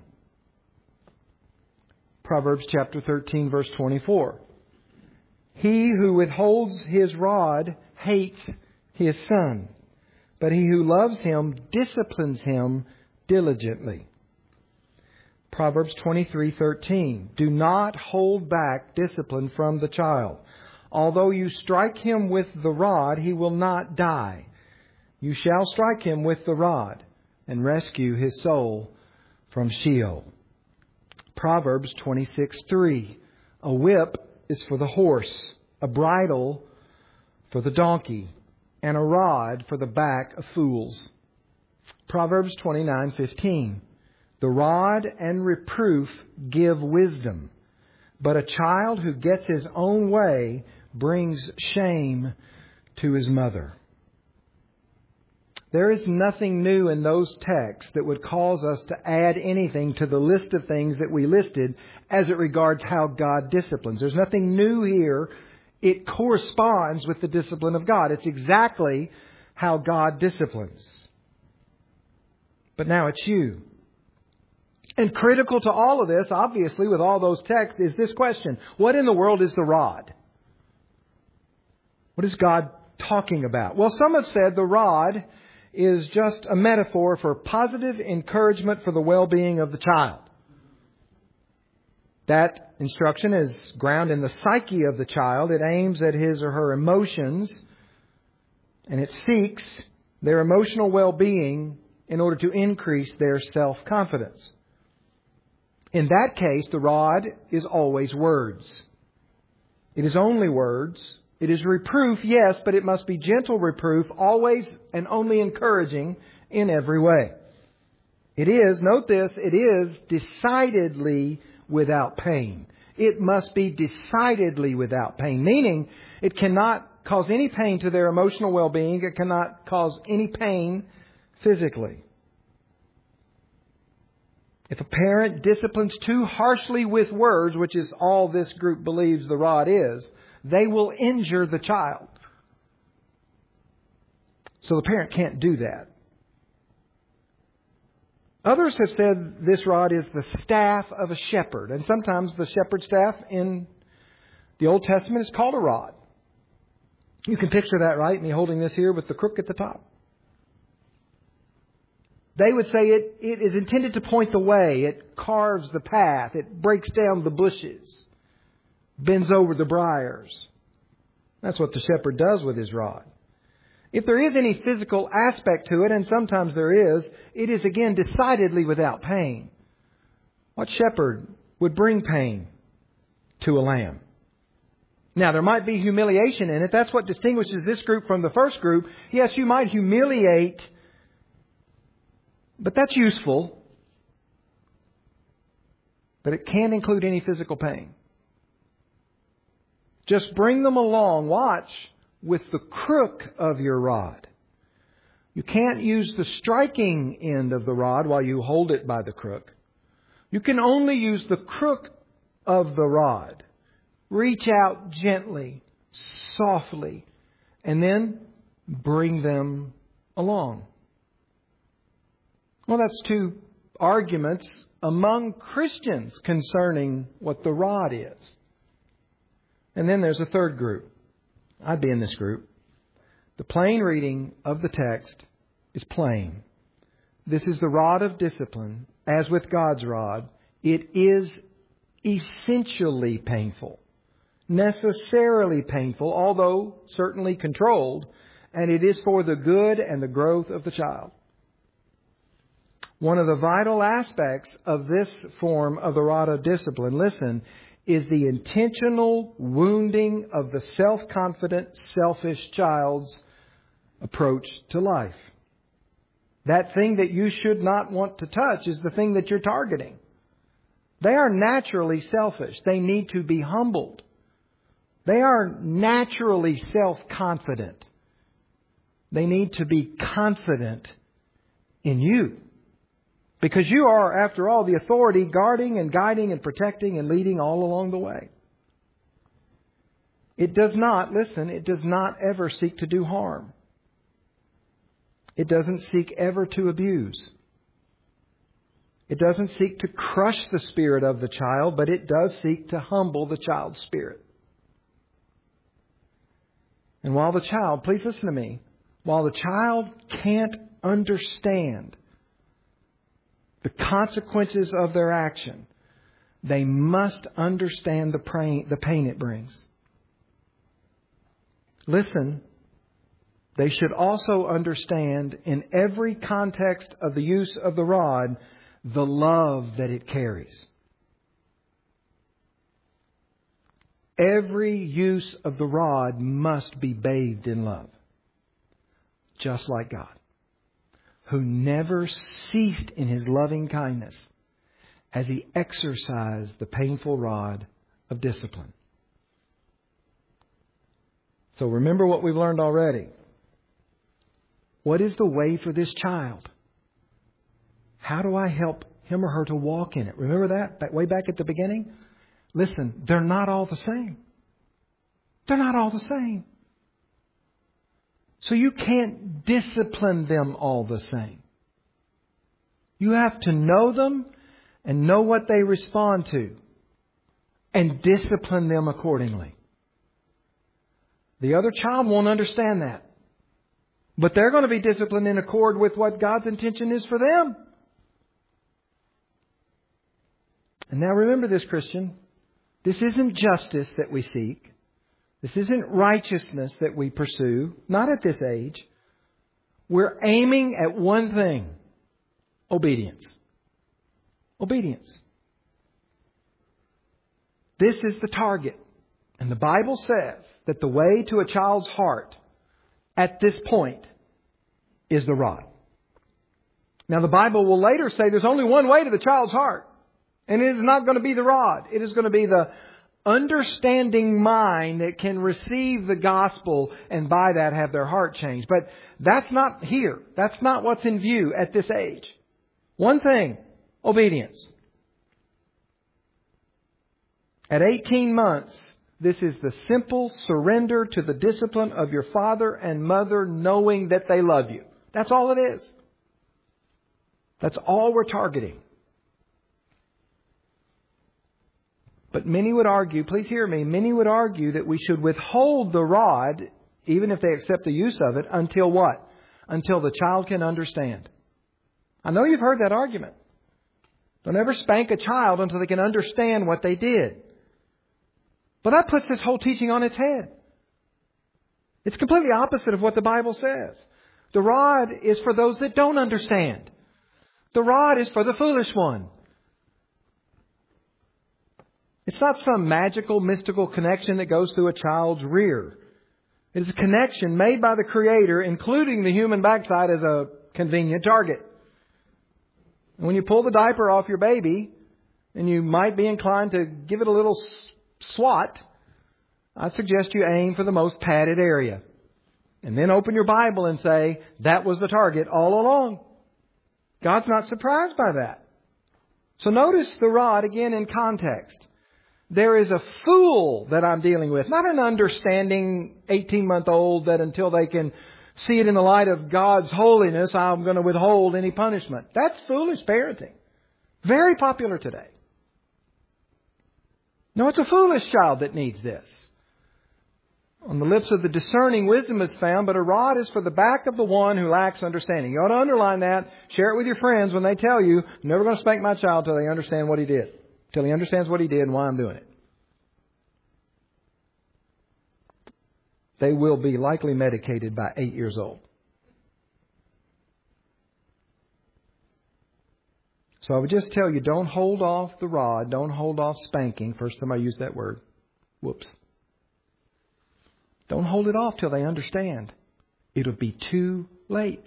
Proverbs chapter thirteen, verse twenty-four. He who withholds his rod hates his son, but he who loves him disciplines him diligently. Proverbs twenty-three thirteen. Do not hold back discipline from the child. Although you strike him with the rod, he will not die. You shall strike him with the rod and rescue his soul from Sheol. Proverbs twenty-six three. A whip is for the horse, a bridle for the donkey, and a rod for the back of fools. Proverbs twenty-nine fifteen. The rod and reproof give wisdom, but a child who gets his own way brings shame to his mother. There is nothing new in those texts that would cause us to add anything to the list of things that we listed as it regards how God disciplines. There's nothing new here. It corresponds with the discipline of God. It's exactly how God disciplines. But now it's you. And critical to all of this, obviously, with all those texts, is this question. What in the world is the rod? What is God talking about? Well, some have said the rod is just a metaphor for positive encouragement for the well-being of the child. That instruction is grounded in the psyche of the child. It aims at his or her emotions, and it seeks their emotional well-being in order to increase their self-confidence. In that case, the rod is always words. It is only words. It is reproof, yes, but it must be gentle reproof, always and only encouraging in every way. It is, note this, it is decidedly without pain. It must be decidedly without pain, meaning it cannot cause any pain to their emotional well-being. It cannot cause any pain physically. If a parent disciplines too harshly with words, which is all this group believes the rod is, they will injure the child. So the parent can't do that. Others have said this rod is the staff of a shepherd. And sometimes the shepherd staff in the Old Testament is called a rod. You can picture that, right? Me holding this here with the crook at the top. They would say it, it is intended to point the way. It carves the path. It breaks down the bushes. Bends over the briars. That's what the shepherd does with his rod. If there is any physical aspect to it, and sometimes there is, it is again decidedly without pain. What shepherd would bring pain to a lamb? Now, there might be humiliation in it. That's what distinguishes this group from the first group. Yes, you might humiliate, but that's useful. But it can't include any physical pain. Just bring them along, watch, with the crook of your rod. You can't use the striking end of the rod while you hold it by the crook. You can only use the crook of the rod. Reach out gently, softly, and then bring them along. Well, that's two arguments among Christians concerning what the rod is. And then there's a third group. I'd be in this group. The plain reading of the text is plain. This is the rod of discipline. As with God's rod, it is essentially painful. Necessarily painful, although certainly controlled. And it is for the good and the growth of the child. One of the vital aspects of this form of the rod of discipline, listen, is the intentional wounding of the self-confident, selfish child's approach to life. That thing that you should not want to touch is the thing that you're targeting. They are naturally selfish. They need to be humbled. They are naturally self-confident. They need to be confident in you. Because you are, after all, the authority guarding and guiding and protecting and leading all along the way. It does not, listen, it does not ever seek to do harm. It doesn't seek ever to abuse. It doesn't seek to crush the spirit of the child, but it does seek to humble the child's spirit. And while the child, please listen to me, while the child can't understand the consequences of their action, they must understand the pain, the pain it brings. Listen, they should also understand in every context of the use of the rod, the love that it carries. Every use of the rod must be bathed in love. Just like God, who never ceased in His loving kindness as He exercised the painful rod of discipline. So remember what we've learned already. What is the way for this child? How do I help him or her to walk in it? Remember that? That way back at the beginning? Listen, they're not all the same. They're not all the same. So you can't discipline them all the same. You have to know them and know what they respond to and discipline them accordingly. The other child won't understand that. But they're going to be disciplined in accord with what God's intention is for them. And now remember this, Christian. This isn't justice that we seek. This isn't righteousness that we pursue. Not at this age. We're aiming at one thing. Obedience. Obedience. This is the target. And the Bible says that the way to a child's heart at this point is the rod. Now the Bible will later say there's only one way to the child's heart. And it is not going to be the rod. It is going to be the understanding mind that can receive the gospel and by that have their heart changed. But that's not here. That's not what's in view at this age. One thing, obedience. At eighteen months, this is the simple surrender to the discipline of your father and mother, knowing that they love you. That's all it is. That's all we're targeting. But many would argue, please hear me, many would argue that we should withhold the rod, even if they accept the use of it, until what? Until the child can understand. I know you've heard that argument. Don't ever spank a child until they can understand what they did. But that puts this whole teaching on its head. It's completely opposite of what the Bible says. The rod is for those that don't understand. The rod is for the foolish one. It's not some magical, mystical connection that goes through a child's rear. It is a connection made by the Creator, including the human backside as a convenient target. And when you pull the diaper off your baby, and you might be inclined to give it a little swat, I suggest you aim for the most padded area. And then open your Bible and say, that was the target all along. God's not surprised by that. So notice the rod again in context. There is a fool that I'm dealing with, not an understanding eighteen-month-old that until they can see it in the light of God's holiness, I'm going to withhold any punishment. That's foolish parenting. Very popular today. No, it's a foolish child that needs this. On the lips of the discerning, wisdom is found, but a rod is for the back of the one who lacks understanding. You ought to underline that. Share it with your friends when they tell you, I'm never going to spank my child till they understand what he did. Till he understands what he did and why I'm doing it. They will be likely medicated by eight years old. So I would just tell you, don't hold off the rod. Don't hold off spanking. First time I used that word. Whoops. Don't hold it off till they understand. It'll be too late.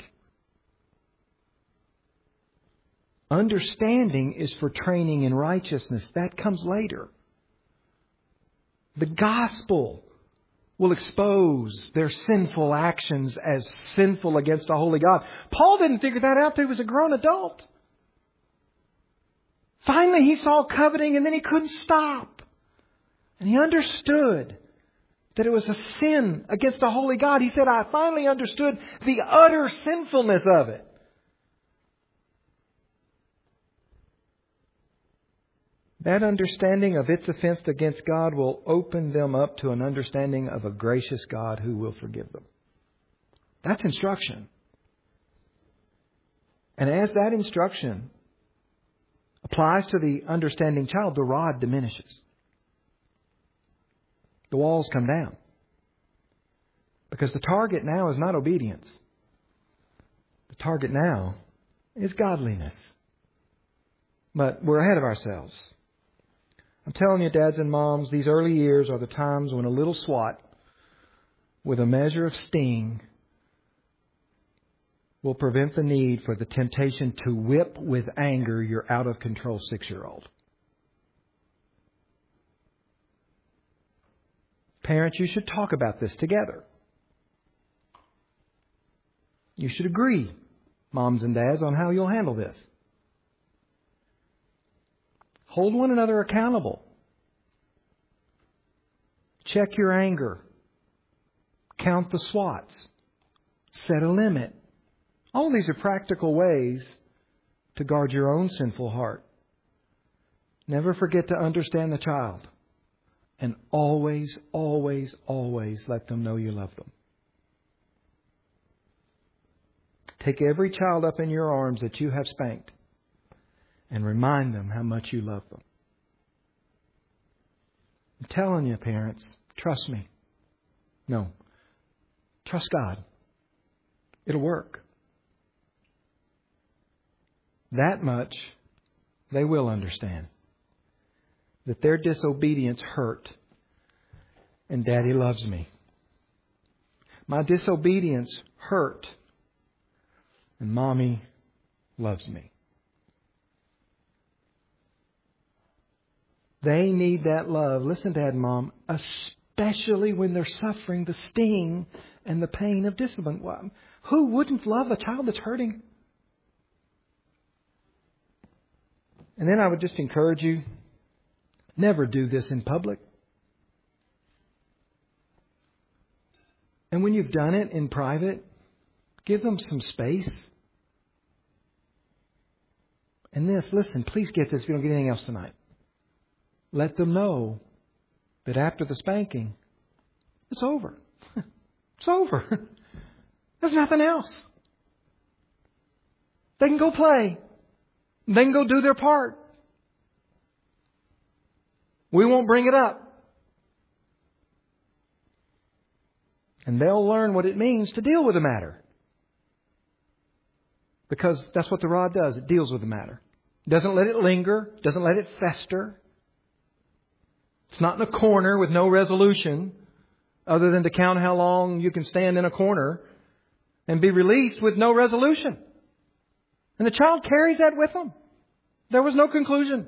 Understanding is for training in righteousness. That comes later. The gospel will expose their sinful actions as sinful against a holy God. Paul didn't figure that out till he was a grown adult. Finally, he saw coveting and then he couldn't stop. And he understood that it was a sin against a holy God. He said, I finally understood the utter sinfulness of it. That understanding of its offense against God will open them up to an understanding of a gracious God who will forgive them. That's instruction. And as that instruction applies to the understanding child, the rod diminishes. The walls come down. Because the target now is not obedience. The target now is godliness. But we're ahead of ourselves. I'm telling you, dads and moms, these early years are the times when a little swat with a measure of sting will prevent the need for the temptation to whip with anger your out-of-control six-year-old. Parents, you should talk about this together. You should agree, moms and dads, on how you'll handle this. Hold one another accountable. Check your anger. Count the swats. Set a limit. All these are practical ways to guard your own sinful heart. Never forget to understand the child. And always, always, always let them know you love them. Take every child up in your arms that you have spanked and remind them how much you love them. I'm telling you, parents, trust me. No. Trust God. It'll work. That much they will understand. That their disobedience hurt. And Daddy loves me. My disobedience hurt. And Mommy loves me. They need that love. Listen, Dad and Mom, especially when they're suffering the sting and the pain of discipline. Who wouldn't love a child that's hurting? And then I would just encourage you, never do this in public. And when you've done it in private, give them some space. And this, listen, please get this if you don't get anything else tonight. Let them know that after the spanking, it's over. It's over. There's nothing else. They can go play. They can go do their part. We won't bring it up. And they'll learn what it means to deal with the matter. Because that's what the rod does. It deals with the matter. It doesn't let it linger. It doesn't let it fester. It's not in a corner with no resolution other than to count how long you can stand in a corner and be released with no resolution. And the child carries that with them. There was no conclusion.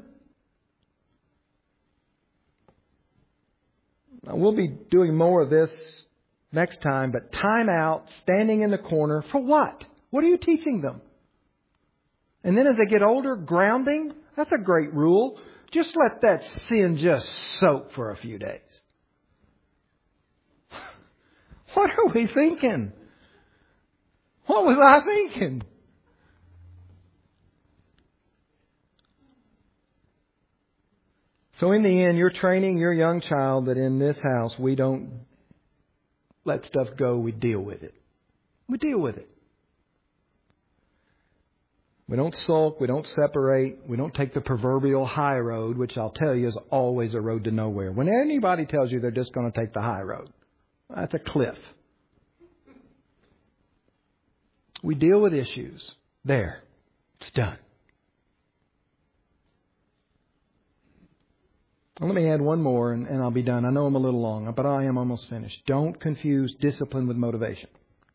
Now, we'll be doing more of this next time, but time out, standing in the corner, for what? What are you teaching them? And then as they get older, grounding, that's a great rule. Just let that sin just soak for a few days. What are we thinking? What was I thinking? So in the end, you're training your young child that in this house, we don't let stuff go. We deal with it. We deal with it. We don't sulk. We don't separate. We don't take the proverbial high road, which I'll tell you is always a road to nowhere. When anybody tells you they're just going to take the high road, that's a cliff. We deal with issues. There. It's done. Let me add one more and, and I'll be done. I know I'm a little long, but I am almost finished. Don't confuse discipline with motivation.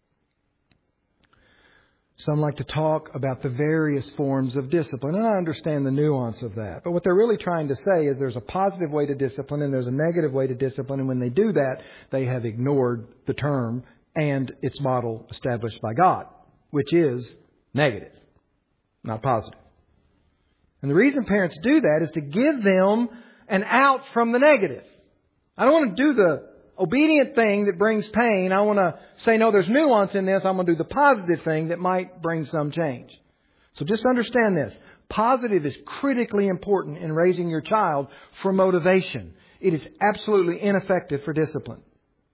Some like to talk about the various forms of discipline, and I understand the nuance of that. But what they're really trying to say is there's a positive way to discipline and there's a negative way to discipline. And when they do that, they have ignored the term and its model established by God, which is negative, not positive. And the reason parents do that is to give them an out from the negative. I don't want to do the obedient thing that brings pain. I want to say, no, there's nuance in this. I'm going to do the positive thing that might bring some change. So just understand this. Positive is critically important in raising your child for motivation. It is absolutely ineffective for discipline.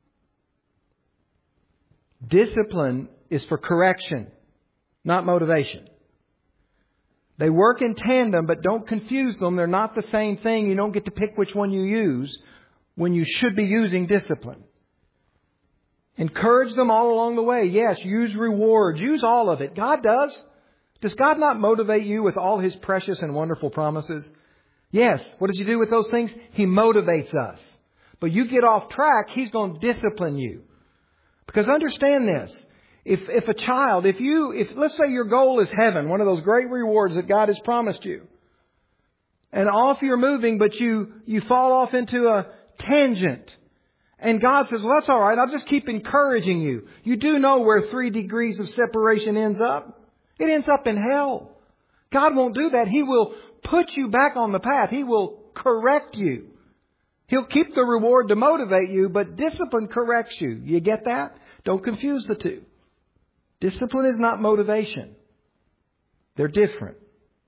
Discipline is for correction, not motivation. They work in tandem, but don't confuse them. They're not the same thing. You don't get to pick which one you use when you should be using discipline. Encourage them all along the way. Yes, use rewards. Use all of it. God does. Does God not motivate you with all His precious and wonderful promises? Yes. What does He do with those things? He motivates us. But you get off track, He's going to discipline you. Because understand this. If, if a child, if you, if let's say your goal is heaven, one of those great rewards that God has promised you, and off you're moving, but you, you fall off into a tangent. And God says, well, that's all right. I'll just keep encouraging you. You do know where three degrees of separation ends up? It ends up in hell. God won't do that. He will put you back on the path. He will correct you. He'll keep the reward to motivate you, but discipline corrects you. You get that? Don't confuse the two. Discipline is not motivation. They're different.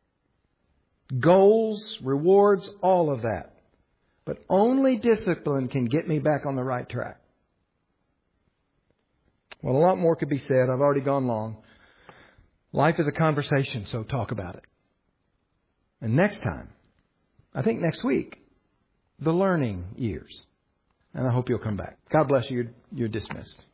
Goals, rewards, all of that. But only discipline can get me back on the right track. Well, a lot more could be said. I've already gone long. Life is a conversation, so talk about it. And next time, I think next week, the learning years. And I hope you'll come back. God bless you. You're, you're dismissed.